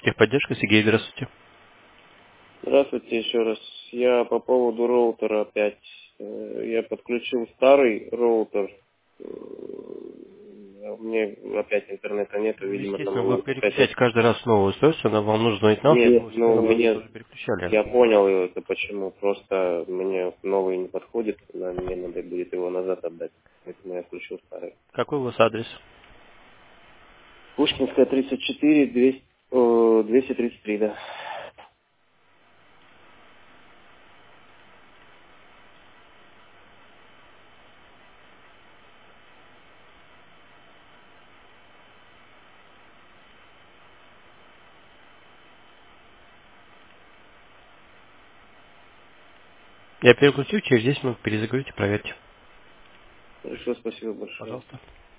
Техподдержка, Сергей, здравствуйте. Здравствуйте еще раз. Я по поводу роутера опять. Я подключил старый роутер. А у меня опять интернета нету, Ну, видимо, там естественно, у вы вас переключаете какая-то... каждый раз новое устройство, но вам нужно звонить нам, чтобы Нет, мы ну всегда вам мне... тоже переключали. Я понял это почему. Просто мне новый не подходит. Мне надо будет его назад отдать. Поэтому я включил старый. Какой у вас адрес? Пушкинская, 34, 233, да. Я переключу, через 10 минут перезагрузите, проверьте. Хорошо, спасибо большое. Пожалуйста.